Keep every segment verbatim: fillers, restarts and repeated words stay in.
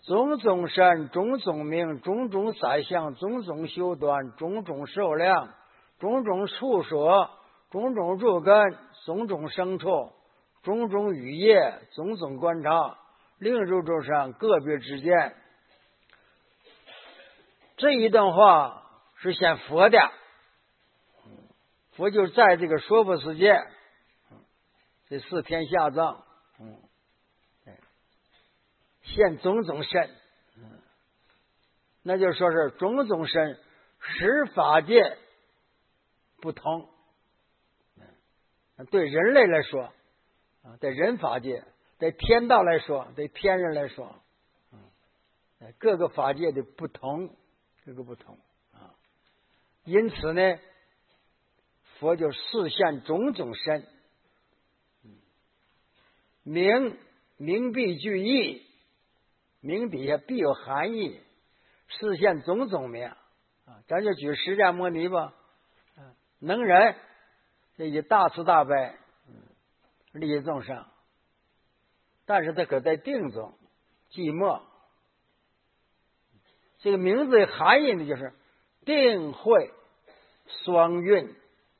种种身，种种名，种种宰相，种种修端，种种寿量，种种处所，种种入根，种种生处，种种语业，种种观察，令入众生个别之见。这一段话是写佛的，佛就在这个娑婆世界，这四天下藏，嗯，现种种身，嗯，那就说是种种身，十法界不同。对人类来说，啊，在人法界，在天道来说，对天人来说，嗯，各个法界的不同，各个不同啊。因此呢，佛就示现种种身，名名必具义，名底下必有含义，示现种种名啊。咱就举释迦牟尼吧，能人，这以大慈大悲，利益众生，但是他可在定中寂寞。这个名字的含义呢，就是定慧双运。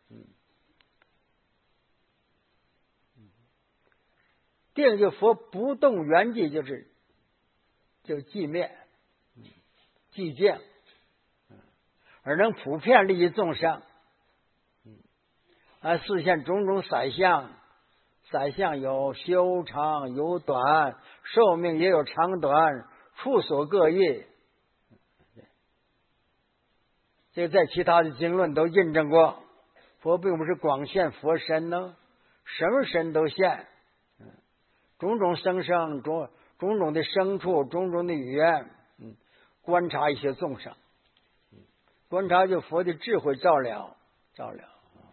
定就佛不动圆寂，就是就寂灭、寂静，而能普遍利益众生，而示现种种宰相。宰相有修长有短，寿命也有长短，处所各异。这个在其他的经论都印证过，佛并不是光现佛身呢，什么身都现，种种生生，种种种的牲畜，种种的语言，嗯，观察一些众生，观察就佛的智慧照料，照料。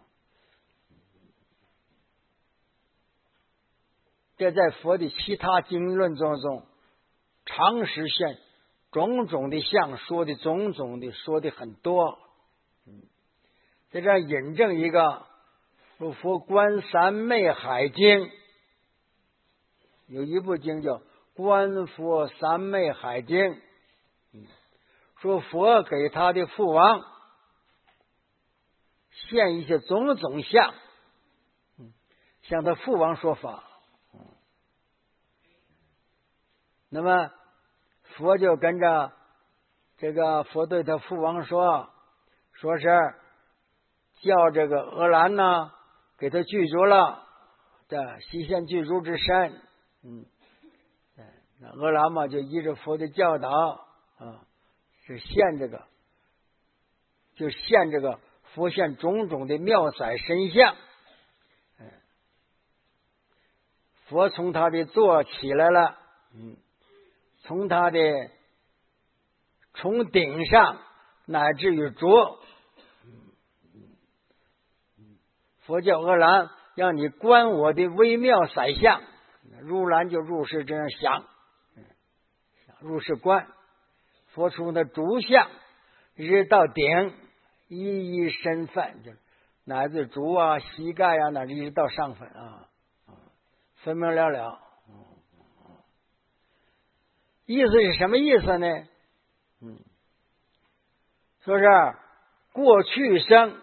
这在佛的其他经论当中，常实现种种的相，说的种种的，说的很多。嗯，在这引证一个说佛观三昧海经，有一部经叫《观佛三昧海经》，嗯，说佛给他的父王现一些种种相，嗯，向他父王说法。那么佛就跟着这个佛对他父王说，说是叫这个俄兰呢给他具足了这西现具足之身，嗯，那俄兰嘛就依着佛的教导啊，是现这个就现这个佛现种种的妙彩身相，嗯，佛从他的座起来了，嗯。从他的从顶上乃至于着，佛教阿兰让你观我的微妙色相，入兰就入世这样想，入世观。佛从的足相一直到顶，一一身份，就乃至足啊、膝盖啊，乃至一直到上分啊，分明了了。意思是什么意思呢？嗯，说是过去生，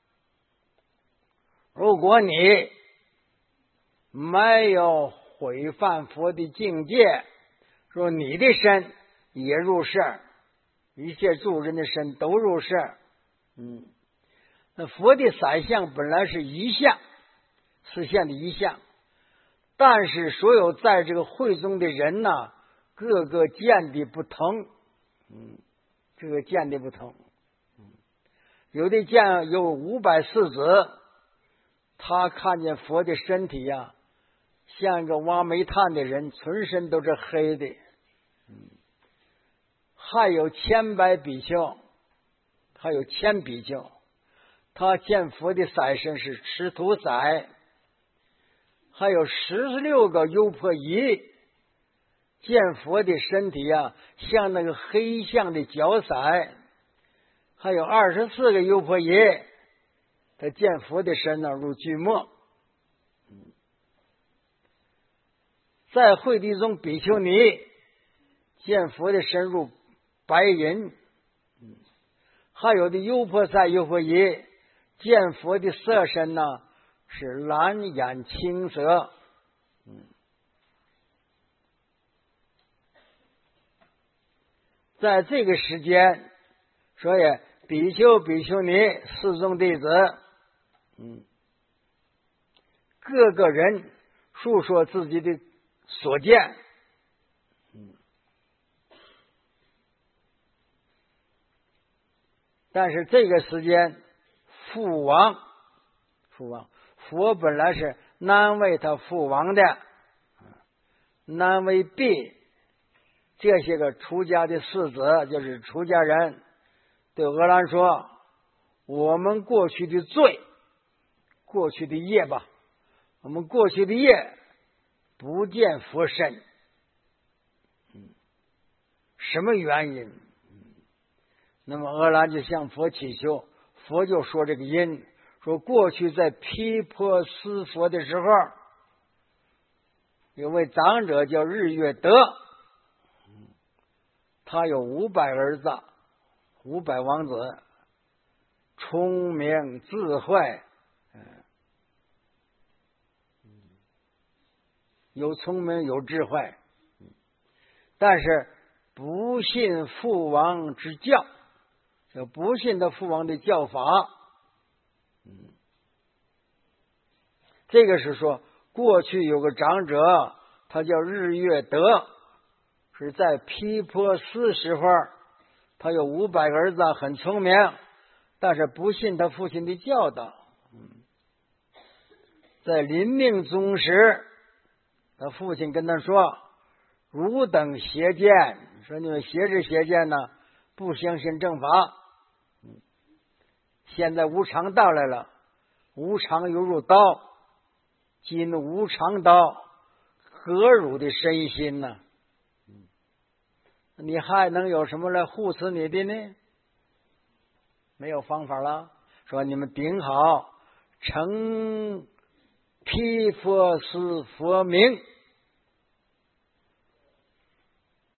如果你没有毁犯佛的境界，说你的身也入世，一切诸人的身都入世。嗯，那佛的色相本来是一相，实现的一相，但是所有在这个会中的人呢，各个见的不同，嗯，这个见的不同，嗯，有的见有五百四子，他看见佛的身体呀、啊，像一个挖煤炭的人，全身都是黑的，嗯，还有千百比丘，还有千比丘，他见佛的色身是赤土色，还有十六个优婆夷。见佛的身体啊，像那个黑象的角色，还有二十四个优婆夷，他见佛的身呢如巨墨。在会地中比丘尼见佛的身如白银，还有的优婆塞、优婆夷见佛的色身呢是蓝眼青色。嗯，在这个时间，所以比丘、比丘尼、四众弟子，嗯，各个人述说自己的所见。嗯，但是这个时间，父王，父王，佛本来是难为他父王的，难为婢。这些个出家的士子，就是出家人，对俄兰说：“我们过去的罪，过去的业吧，我们过去的业不见佛身。嗯，什么原因？那么俄兰就向佛祈求，佛就说这个因，说过去在毗婆尸佛的时候，有位长者叫日月德。”他有五百儿子，五百王子，聪明智慧，有聪明有智慧，但是不信父王之教，就不信他父王的教法。这个是说，过去有个长者，他叫日月德。是在毗婆尸时候，他有五百个儿子，很聪明，但是不信他父亲的教导。在临命终时，他父亲跟他说：“汝等邪见，说你们邪知邪见呢，不相信正法。现在无常到来了，无常犹如刀，今无常刀，何汝的身心呢？你还能有什么来护持你的呢？没有方法了。说你们顶好成毗婆尸佛名。